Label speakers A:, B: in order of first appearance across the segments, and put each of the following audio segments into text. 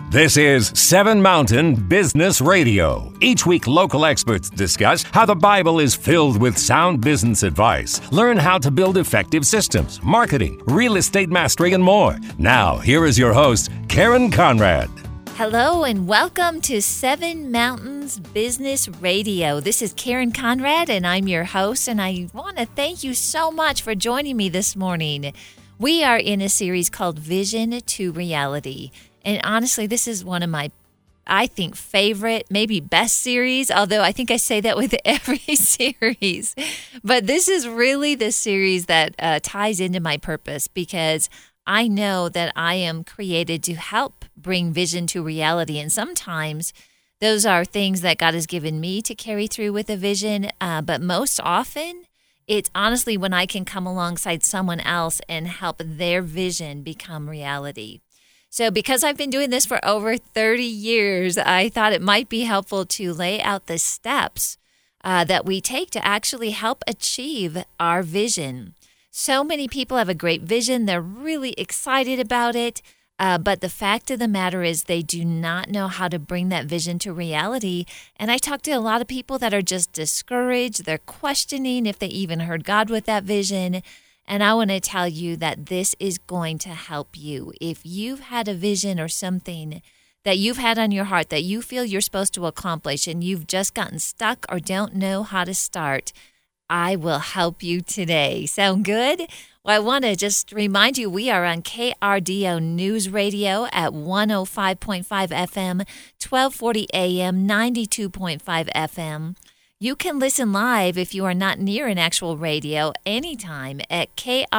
A: This is Seven Mountain Business Radio. Each week, local experts discuss how the Bible is filled with sound business advice. Learn how to build effective systems, marketing, real estate mastery, and more. Now, here is your host, Karen Conrad.
B: Hello and welcome to Seven Mountains Business Radio. This is Karen Conrad and I'm your host, and I want to thank you so much for joining me this morning. We are in a series called Vision to Reality. And honestly, this is one of my, I think, favorite, maybe best series, although I think I say that with every series. But this is really the series that ties into my purpose, because I know that I am created to help bring vision to reality. And sometimes those are things that God has given me to carry through with a vision. But most often, it's honestly when I can come alongside someone else and help their vision become reality. So because I've been doing this for over 30 years, I thought it might be helpful to lay out the steps that we take to actually help achieve our vision. So many people have a great vision. They're really excited about it. But the fact of the matter is they do not know how to bring that vision to reality. And I talk to a lot of people that are just discouraged. They're questioning if they even heard God with that vision. And I want to tell you that this is going to help you. If you've had a vision or something that you've had on your heart that you feel you're supposed to accomplish and you've just gotten stuck or don't know how to start, I will help you today. Sound good? Well, I want to just remind you, we are on KRDO News Radio at 105.5 FM, 1240 AM, 92.5 FM. You can listen live if you are not near an actual radio anytime at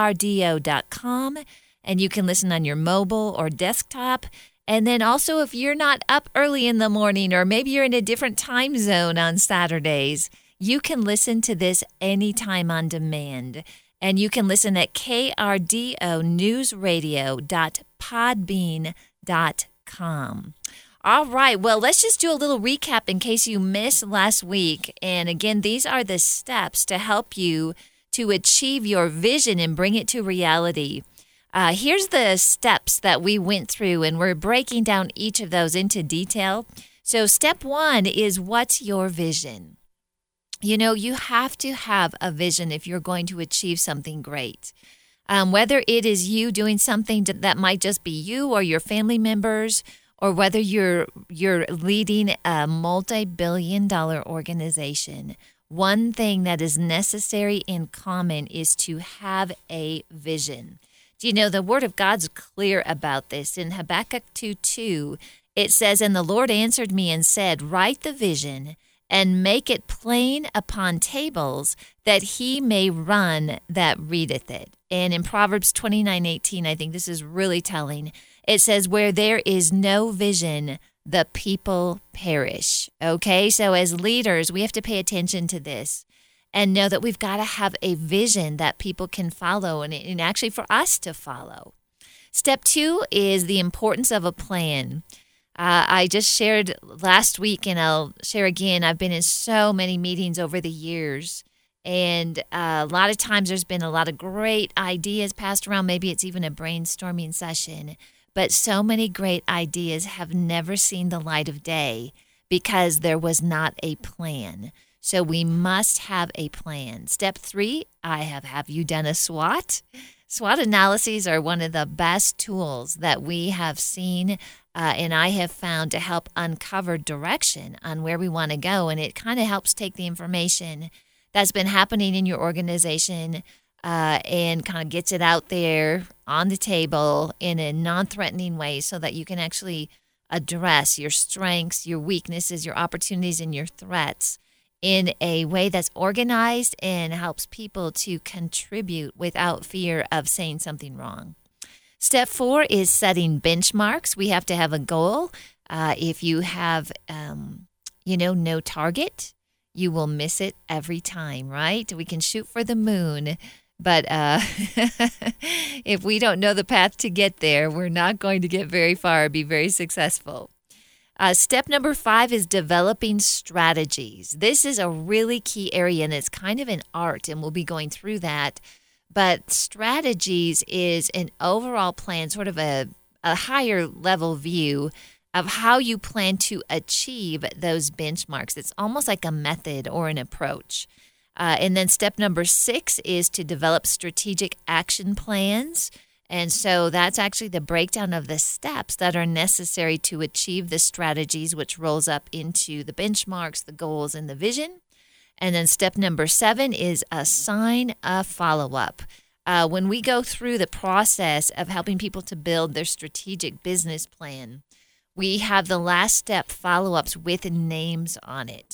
B: krdo.com, and you can listen on your mobile or desktop. And then also if you're not up early in the morning, or maybe you're in a different time zone on Saturdays, you can listen to this anytime on demand. And you can listen at krdonewsradio.podbean.com. All right, well, let's just do a little recap in case you missed last week. And again, these are the steps to help you to achieve your vision and bring it to reality. Here's the steps that we went through, and we're breaking down each of those into detail. So step one is, what's your vision? You know, you have to have a vision if you're going to achieve something great. Whether it is you doing something that might just be you or your family members, or whether you're leading a multi-billion-dollar organization, one thing that is necessary and common is to have a vision. Do you know the Word of God's clear about this? In Habakkuk 2:2, it says, "And the Lord answered me and said, write the vision and make it plain upon tables, that he may run that readeth it." And in Proverbs 29:18, I think this is really telling. It says, where there is no vision, the people perish. Okay, so as leaders, we have to pay attention to this and know that we've got to have a vision that people can follow, and actually for us to follow. Step two is the importance of a plan. I just shared last week, and I'll share again, I've been in so many meetings over the years, and a lot of times there's been a lot of great ideas passed around. Maybe it's even a brainstorming session. But so many great ideas have never seen the light of day because there was not a plan. So we must have a plan. Step three, have you done a SWOT? SWOT analyses are one of the best tools that we have seen, and I have found to help uncover direction on where we want to go. And it kind of helps take the information that's been happening in your organization and kind of gets it out there on the table in a non-threatening way, so that you can actually address your strengths, your weaknesses, your opportunities, and your threats in a way that's organized and helps people to contribute without fear of saying something wrong. Step four is setting benchmarks. We have to have a goal. If you have, no target, you will miss it every time, right? We can shoot for the moon, but if we don't know the path to get there, we're not going to get very far or be very successful. Step number 5 is developing strategies. This is a really key area, and it's kind of an art, and we'll be going through that. But strategies is an overall plan, sort of a higher level view of how you plan to achieve those benchmarks. It's almost like a method or an approach. And then step number 6 is to develop strategic action plans. And so that's actually the breakdown of the steps that are necessary to achieve the strategies, which rolls up into the benchmarks, the goals, and the vision. And then step number 7 is assign a follow-up. When we go through the process of helping people to build their strategic business plan, we have the last step follow-ups with names on it.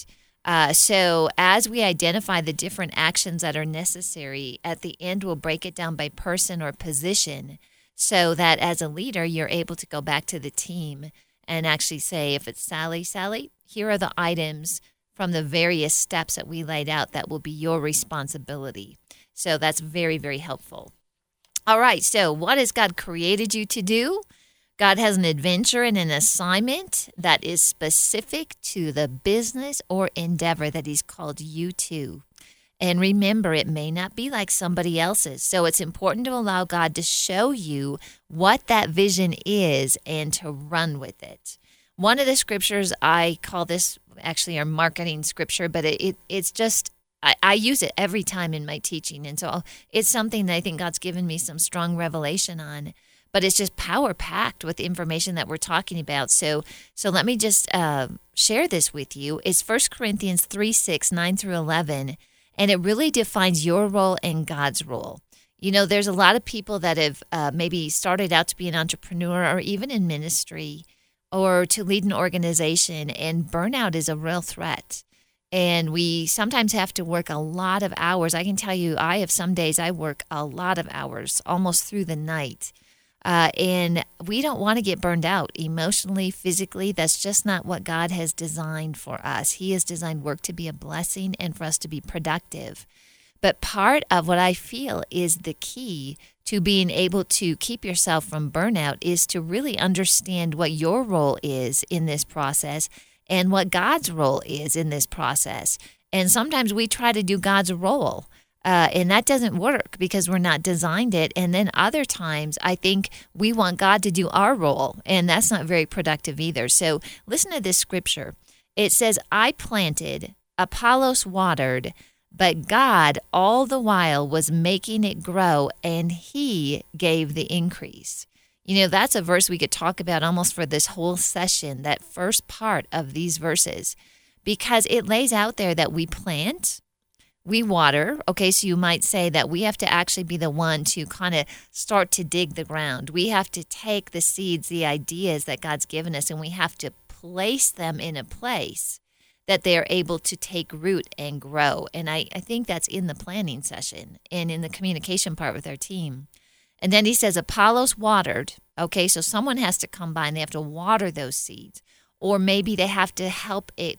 B: So as we identify the different actions that are necessary, at the end we'll break it down by person or position so that as a leader, you're able to go back to the team and actually say, if it's Sally, here are the items from the various steps that we laid out that will be your responsibility. So that's very, very helpful. All right, so what has God created you to do? God has an adventure and an assignment that is specific to the business or endeavor that he's called you to. And remember, it may not be like somebody else's. So it's important to allow God to show you what that vision is and to run with it. One of the scriptures, I call this actually our marketing scripture, but it's just, I use it every time in my teaching. And so it's something that I think God's given me some strong revelation on. But it's just power-packed with the information that we're talking about. So let me just share this with you. It's 1 Corinthians 3:6, 9 through 11, and it really defines your role and God's role. You know, there's a lot of people that have maybe started out to be an entrepreneur or even in ministry or to lead an organization, and burnout is a real threat. And we sometimes have to work a lot of hours. I can tell you, I have some days I work a lot of hours, almost through the night. And we don't want to get burned out emotionally, physically. That's just not what God has designed for us. He has designed work to be a blessing and for us to be productive. But part of what I feel is the key to being able to keep yourself from burnout is to really understand what your role is in this process and what God's role is in this process. And sometimes we try to do God's role. And that doesn't work because we're not designed it. And then other times, I think we want God to do our role, and that's not very productive either. So listen to this scripture. It says, I planted, Apollos watered, but God all the while was making it grow, and he gave the increase. You know, that's a verse we could talk about almost for this whole session, that first part of these verses, because it lays out there that we plant, we water. Okay, so you might say that we have to actually be the one to kind of start to dig the ground. We have to take the seeds, the ideas that God's given us, and we have to place them in a place that they're able to take root and grow. And I think that's in the planning session and in the communication part with our team. And then he says, Apollos watered. Okay, so someone has to come by and they have to water those seeds. Or maybe they have to help it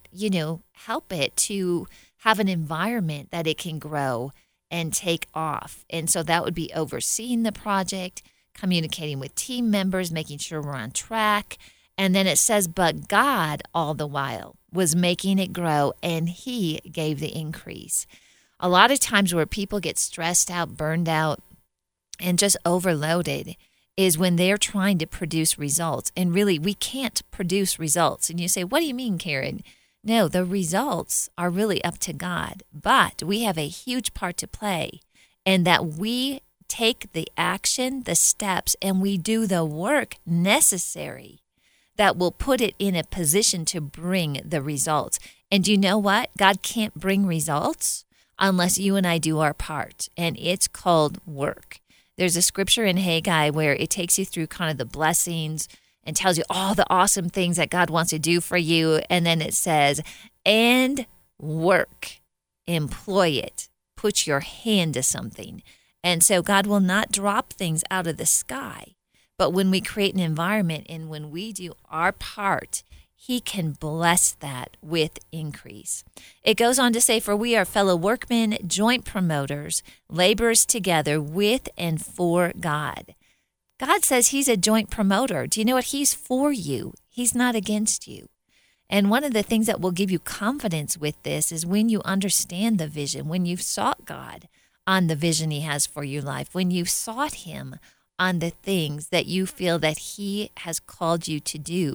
B: to have an environment that it can grow and take off. And so that would be overseeing the project, communicating with team members, making sure we're on track. And then it says, but God all the while was making it grow, and he gave the increase. A lot of times where people get stressed out, burned out, and just overloaded is when they're trying to produce results. And really, we can't produce results. And you say, what do you mean, Karen? No, the results are really up to God. But we have a huge part to play in that we take the action, the steps, and we do the work necessary that will put it in a position to bring the results. And you know what? God can't bring results unless you and I do our part. And it's called work. There's a scripture in Haggai where it takes you through kind of the blessings and tells you all the awesome things that God wants to do for you. And then it says, and work, employ it, put your hand to something. And so God will not drop things out of the sky. But when we create an environment and when we do our part, he can bless that with increase. It goes on to say, for we are fellow workmen, joint promoters, laborers together with and for God. God says he's a joint promoter. Do you know what? He's for you. He's not against you. And one of the things that will give you confidence with this is when you understand the vision, when you've sought God on the vision he has for your life, when you've sought him on the things that you feel that he has called you to do,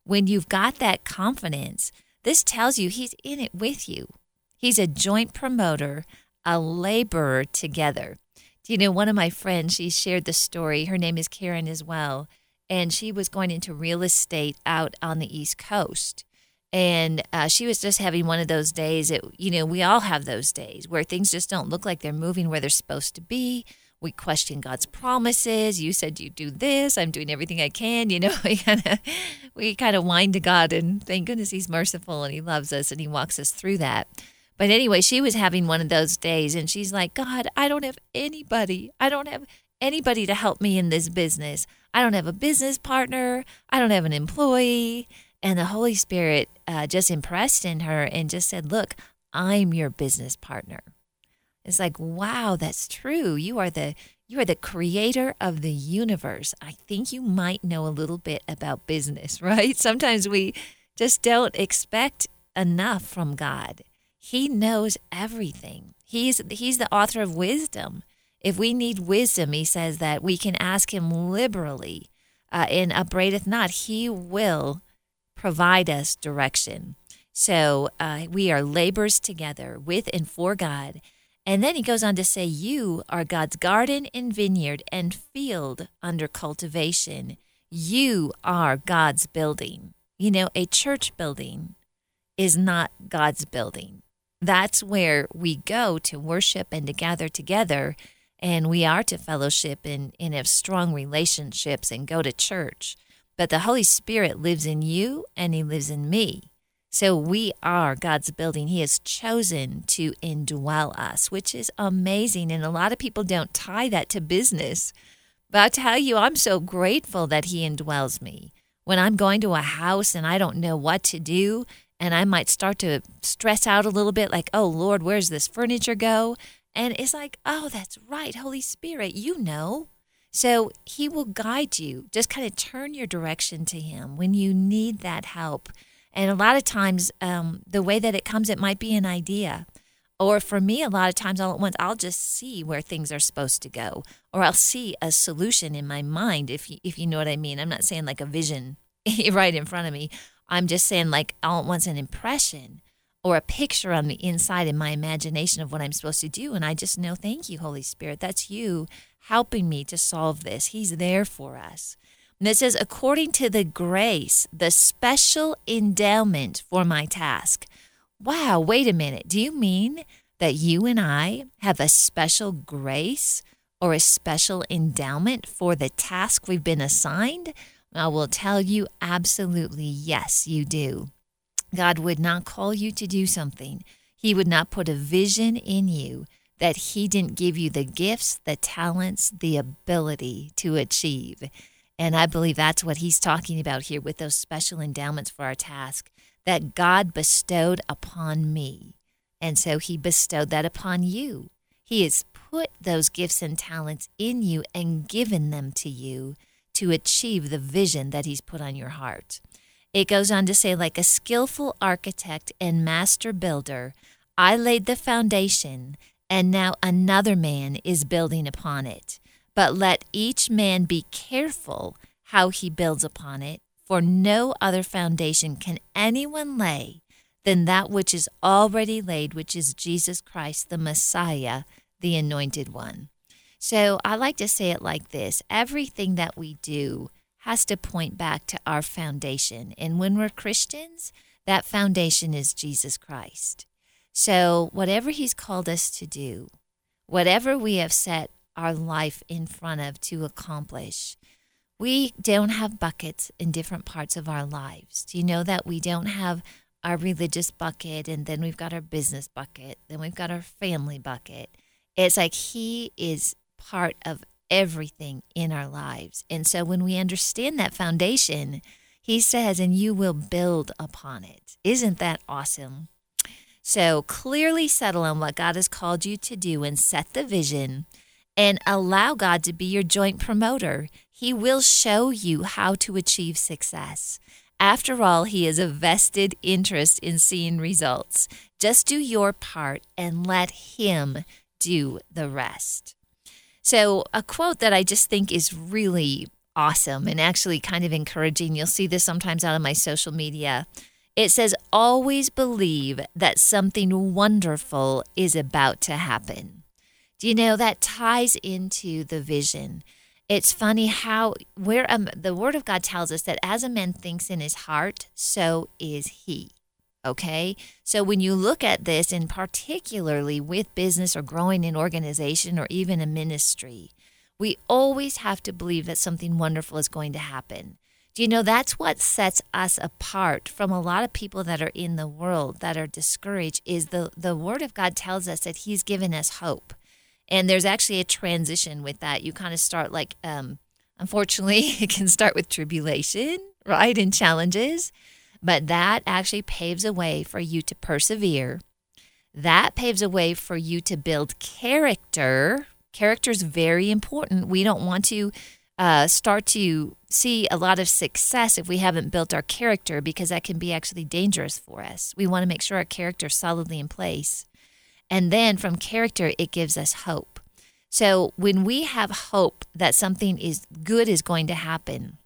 B: when you've got that confidence, this tells you he's in it with you. He's a joint promoter, a laborer together. Do you know, one of my friends, she shared the story. Her name is Karen as well. And she was going into real estate out on the East Coast. And she was just having one of those days we all have those days where things just don't look like they're moving where they're supposed to be. We question God's promises. You said you do this. I'm doing everything I can. We kind of whine to God, and thank goodness he's merciful and he loves us and he walks us through that. But anyway, she was having one of those days and she's like, God, I don't have anybody. I don't have anybody to help me in this business. I don't have a business partner. I don't have an employee. And the Holy Spirit just impressed in her and just said, look, I'm your business partner. It's like, wow, that's true. You are the creator of the universe. I think you might know a little bit about business, right? Sometimes we just don't expect enough from God. He knows everything. He's the author of wisdom. If we need wisdom, he says that we can ask him liberally and upbraideth not. He will provide us direction. So we are laborers together with and for God. And then he goes on to say, you are God's garden and vineyard and field under cultivation. You are God's building. You know, a church building is not God's building. That's where we go to worship and to gather together. And we are to fellowship and have strong relationships and go to church. But the Holy Spirit lives in you and he lives in me. So we are God's building. He has chosen to indwell us, which is amazing. And a lot of people don't tie that to business. But I tell you, I'm so grateful that he indwells me. When I'm going to a house and I don't know what to do, and I might start to stress out a little bit like, oh, Lord, where's this furniture go? And it's like, oh, that's right, Holy Spirit, you know. So he will guide you. Just kind of turn your direction to him when you need that help. And a lot of times, the way that it comes, it might be an idea. Or for me, a lot of times all at once, I'll just see where things are supposed to go. Or I'll see a solution in my mind, if you know what I mean. I'm not saying like a vision right in front of me. I'm just saying like all at once an impression or a picture on the inside in my imagination of what I'm supposed to do. And I just know, thank you, Holy Spirit. That's you helping me to solve this. He's there for us. And it says, according to the grace, the special endowment for my task. Wow, wait a minute. Do you mean that you and I have a special grace or a special endowment for the task we've been assigned? I will tell you absolutely yes, you do. God would not call you to do something. He would not put a vision in you that he didn't give you the gifts, the talents, the ability to achieve. And I believe that's what he's talking about here with those special endowments for our task that God bestowed upon me. And so he bestowed that upon you. He has put those gifts and talents in you and given them to you to achieve the vision that he's put on your heart. It goes on to say, like a skillful architect and master builder, I laid the foundation, and now another man is building upon it. But let each man be careful how he builds upon it, for no other foundation can anyone lay than that which is already laid, which is Jesus Christ, the Messiah, the Anointed One. So I like to say it like this. Everything that we do has to point back to our foundation. And when we're Christians, that foundation is Jesus Christ. So whatever he's called us to do, whatever we have set our life in front of to accomplish, we don't have buckets in different parts of our lives. Do you know that we don't have our religious bucket, and then we've got our business bucket, then we've got our family bucket? It's like he is part of everything in our lives. And so when we understand that foundation, he says, and you will build upon it. Isn't that awesome? So clearly settle on what God has called you to do and set the vision and allow God to be your joint promoter. He will show you how to achieve success. After all, he has a vested interest in seeing results. Just do your part and let him do the rest. So a quote that I just think is really awesome and actually kind of encouraging. You'll see this sometimes out on my social media. It says, always believe that something wonderful is about to happen. Do you know that ties into the vision? It's funny how the Word of God tells us that as a man thinks in his heart, so is he. Okay? So when you look at this, and particularly with business or growing an organization or even a ministry, we always have to believe that something wonderful is going to happen. Do you know that's what sets us apart from a lot of people that are in the world that are discouraged is the Word of God tells us that he's given us hope. And there's actually a transition with that. You kind of start like, unfortunately, it can start with tribulation, right, and challenges. But that actually paves a way for you to persevere. That paves a way for you to build character. Character is very important. We don't want to start to see a lot of success if we haven't built our character, because that can be actually dangerous for us. We want to make sure our character is solidly in place. And then from character, it gives us hope. So when we have hope that something is good is going to happen,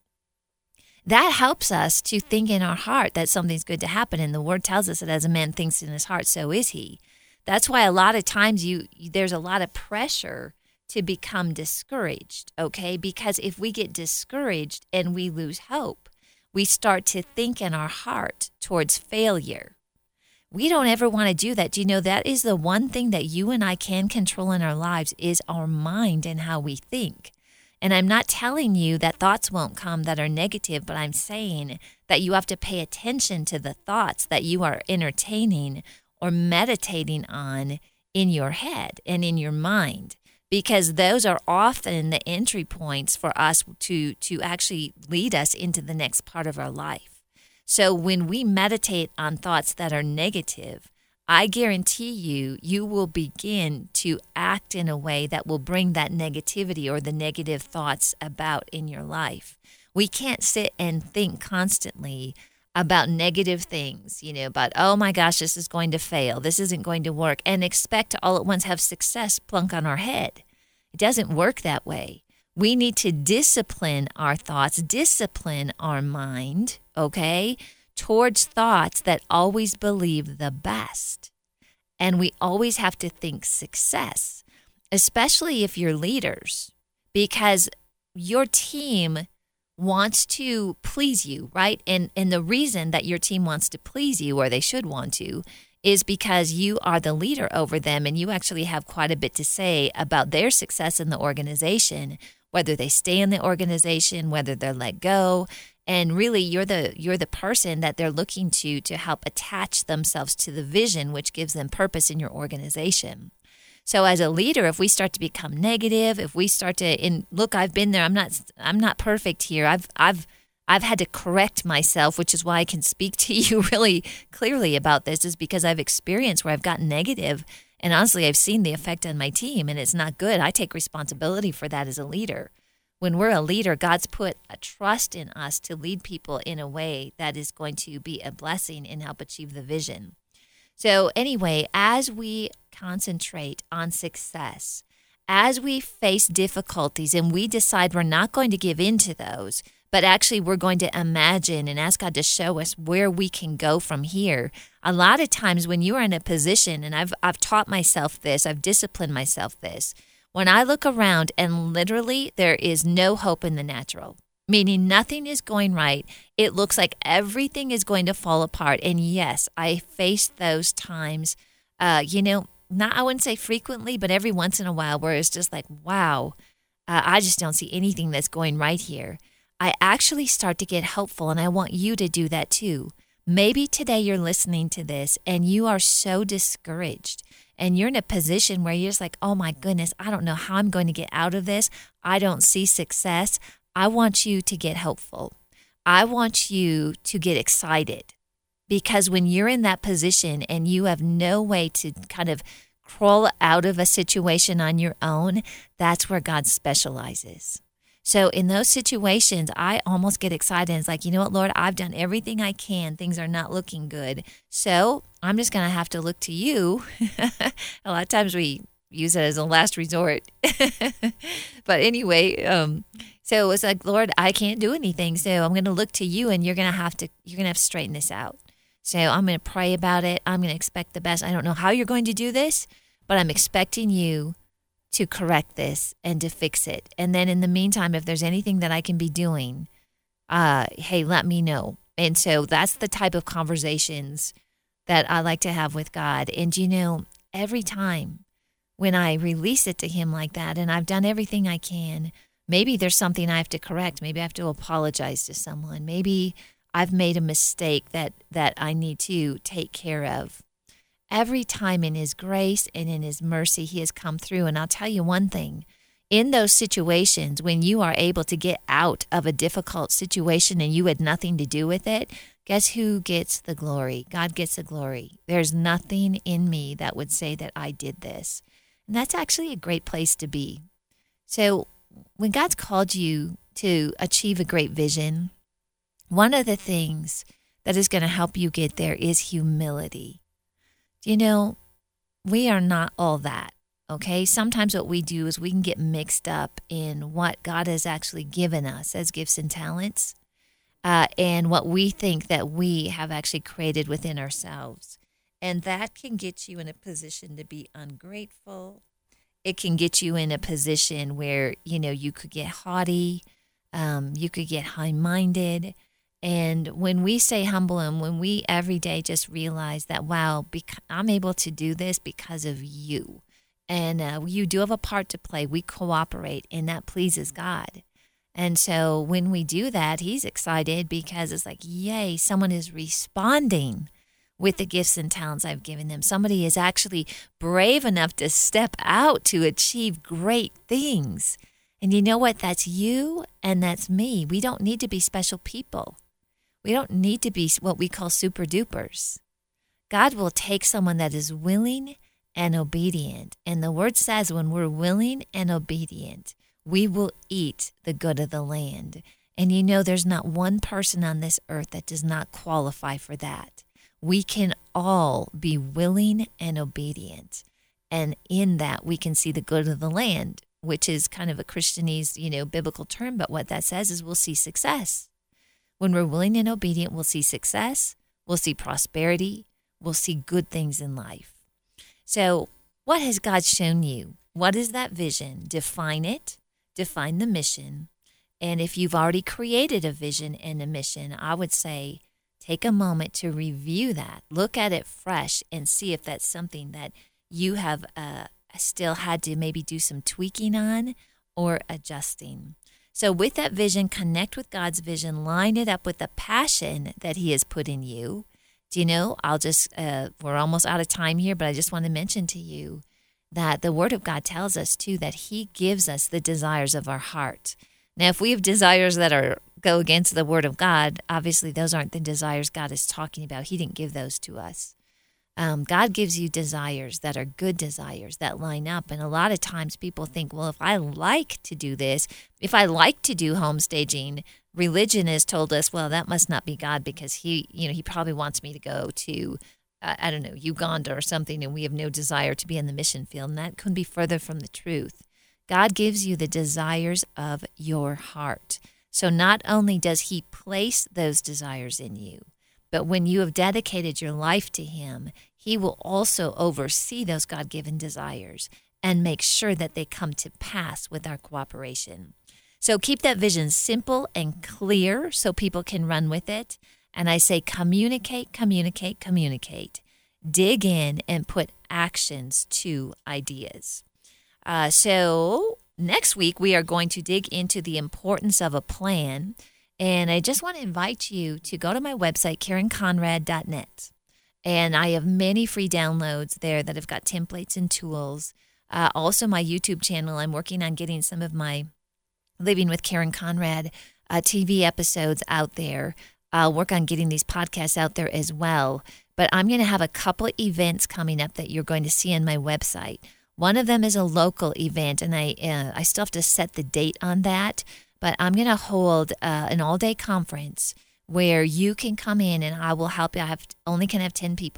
B: that helps us to think in our heart that something's good to happen. And the Word tells us that as a man thinks in his heart, so is he. That's why a lot of times there's a lot of pressure to become discouraged, okay? Because if we get discouraged and we lose hope, we start to think in our heart towards failure. We don't ever want to do that. Do you know that is the one thing that you and I can control in our lives is our mind and how we think. And I'm not telling you that thoughts won't come that are negative, but I'm saying that you have to pay attention to the thoughts that you are entertaining or meditating on in your head and in your mind, because those are often the entry points for us to actually lead us into the next part of our life. So when we meditate on thoughts that are negative, I guarantee you will begin to act in a way that will bring that negativity or the negative thoughts about in your life. We can't sit and think constantly about negative things, about, oh my gosh, this is going to fail, this isn't going to work, and expect to all at once have success plunk on our head. It doesn't work that way. We need to discipline our thoughts, discipline our mind, okay, towards thoughts that always believe the best. And we always have to think success, especially if you're leaders, because your team wants to please you, right? And the reason that your team wants to please you, or they should want to, is because you are the leader over them and you actually have quite a bit to say about their success in the organization, whether they stay in the organization, whether they're let go. And really, you're the person that they're looking to help attach themselves to the vision, which gives them purpose in your organization. So as a leader, if we start to become negative, if we start to, and look, I've been there. I'm not perfect here. I've had to correct myself, which is why I can speak to you really clearly about this, is because I've experienced where I've gotten negative, and honestly, I've seen the effect on my team, and it's not good. I take responsibility for that as a leader. When we're a leader, God's put a trust in us to lead people in a way that is going to be a blessing and help achieve the vision. So anyway, as we concentrate on success, as we face difficulties and we decide we're not going to give in to those, but actually we're going to imagine and ask God to show us where we can go from here. A lot of times when you are in a position, and I've taught myself this, I've disciplined myself this, when I look around and literally there is no hope in the natural, meaning nothing is going right, it looks like everything is going to fall apart. And yes, I face those times, not, I wouldn't say frequently, but every once in a while where it's just like, wow, I just don't see anything that's going right here. I actually start to get hopeful, and I want you to do that too. Maybe today you're listening to this and you are so discouraged and you're in a position where you're just like, oh my goodness, I don't know how I'm going to get out of this. I don't see success. I want you to get hopeful. I want you to get excited, because when you're in that position and you have no way to kind of crawl out of a situation on your own, that's where God specializes. So in those situations, I almost get excited. It's like, you know what, Lord, I've done everything I can. Things are not looking good. So I'm just going to have to look to you. A lot of times we use it as a last resort. But anyway, so it was like, Lord, I can't do anything. So I'm going to look to you, and you're going to have to straighten this out. So I'm going to pray about it. I'm going to expect the best. I don't know how you're going to do this, but I'm expecting you to correct this and to fix it. And then in the meantime, if there's anything that I can be doing, hey, let me know. And so that's the type of conversations that I like to have with God. And, every time when I release it to him like that, and I've done everything I can, maybe there's something I have to correct. Maybe I have to apologize to someone. Maybe I've made a mistake that I need to take care of. Every time in his grace and in his mercy, he has come through. And I'll tell you one thing. In those situations, when you are able to get out of a difficult situation and you had nothing to do with it, guess who gets the glory? God gets the glory. There's nothing in me that would say that I did this. And that's actually a great place to be. So when God's called you to achieve a great vision, one of the things that is going to help you get there is humility. We are not all that. Okay, sometimes what we do is we can get mixed up in what God has actually given us as gifts and talents and what we think that we have actually created within ourselves. And that can get you in a position to be ungrateful. It can get you in a position where, you could get haughty, you could get high-minded. And when we stay humble and when we every day just realize that, wow, I'm able to do this because of you. And you do have a part to play. We cooperate, and that pleases God. And so when we do that, he's excited because it's like, yay, someone is responding with the gifts and talents I've given them. Somebody is actually brave enough to step out to achieve great things. And you know what? That's you and that's me. We don't need to be special people. We don't need to be what we call super dupers. God will take someone that is willing and obedient. And the word says when we're willing and obedient, we will eat the good of the land. And there's not one person on this earth that does not qualify for that. We can all be willing and obedient. And in that, we can see the good of the land, which is kind of a Christianese, biblical term. But what that says is we'll see success. When we're willing and obedient, we'll see success. We'll see prosperity. We'll see good things in life. So what has God shown you? What is that vision? Define it. Define the mission. And if you've already created a vision and a mission, I would say take a moment to review that. Look at it fresh and see if that's something that you have still had to maybe do some tweaking on or adjusting. So with that vision, connect with God's vision, line it up with the passion that he has put in you. I'll just, we're almost out of time here, but I just want to mention to you that the Word of God tells us, too, that he gives us the desires of our heart. Now, if we have desires that go against the Word of God, obviously those aren't the desires God is talking about. He didn't give those to us. God gives you desires that are good desires that line up. And a lot of times people think, well, if I like to do this, if I like to do home staging, religion has told us, well, that must not be God because he probably wants me to go to, Uganda or something, and we have no desire to be in the mission field. And that couldn't be further from the truth. God gives you the desires of your heart. So not only does he place those desires in you, but when you have dedicated your life to him, he will also oversee those God-given desires and make sure that they come to pass with our cooperation. So keep that vision simple and clear so people can run with it. And I say communicate, communicate, communicate. Dig in and put actions to ideas. So next week, we are going to dig into the importance of a plan. And I just want to invite you to go to my website, KarenConrad.net. And I have many free downloads there that have got templates and tools. Also, my YouTube channel, I'm working on getting some of my Living with Karen Conrad TV episodes out there. I'll work on getting these podcasts out there as well. But I'm going to have a couple events coming up that you're going to see on my website. One of them is a local event, and I still have to set the date on that. But I'm going to hold an all-day conference where you can come in and I will help you. Can have 10 people.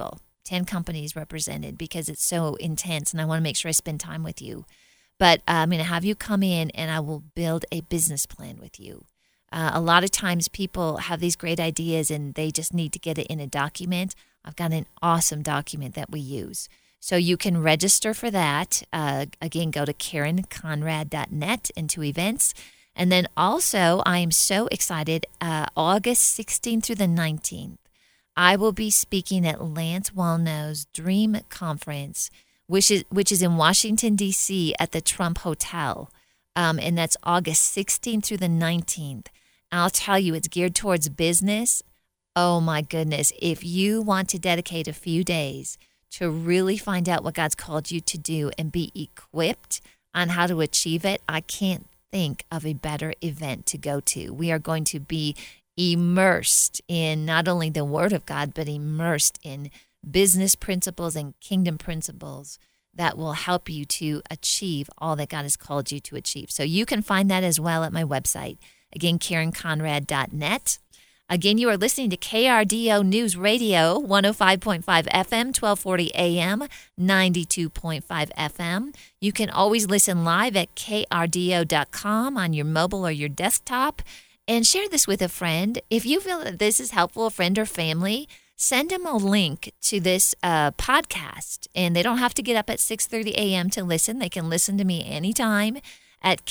B: 10 companies represented because it's so intense and I want to make sure I spend time with you. But I'm going to have you come in and I will build a business plan with you. A lot of times people have these great ideas and they just need to get it in a document. I've got an awesome document that we use. So you can register for that. Again, go to KarenConrad.net into events. And then also, I am so excited, August 16th through the 19th, I will be speaking at Lance Wallnau's Dream Conference, which is in Washington, D.C. at the Trump Hotel. And that's August 16th through the 19th. I'll tell you, it's geared towards business. Oh, my goodness. If you want to dedicate a few days to really find out what God's called you to do and be equipped on how to achieve it, I can't think of a better event to go to. We are going to be immersed in not only the Word of God, but immersed in business principles and kingdom principles that will help you to achieve all that God has called you to achieve. So you can find that as well at my website. Again, KarenConrad.net. Again, you are listening to KRDO News Radio, 105.5 FM, 1240 AM, 92.5 FM. You can always listen live at krdo.com on your mobile or your desktop. And share this with a friend. If you feel that this is helpful, a friend or family, send them a link to this podcast. And they don't have to get up at 6:30 a.m. to listen. They can listen to me anytime at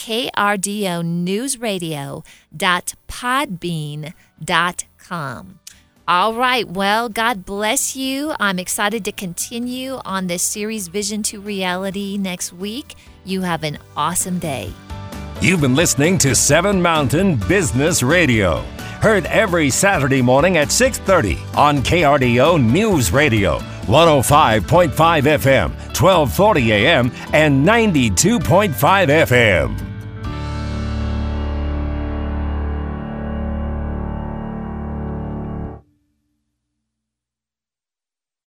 B: krdonewsradio.podbean.com. All right. Well, God bless you. I'm excited to continue on this series, Vision to Reality, next week. You have an awesome day.
A: You've been listening to Seven Mountain Business Radio. Heard every Saturday morning at 6:30 on KRDO News Radio, 105.5 FM, 1240 AM, and 92.5 FM.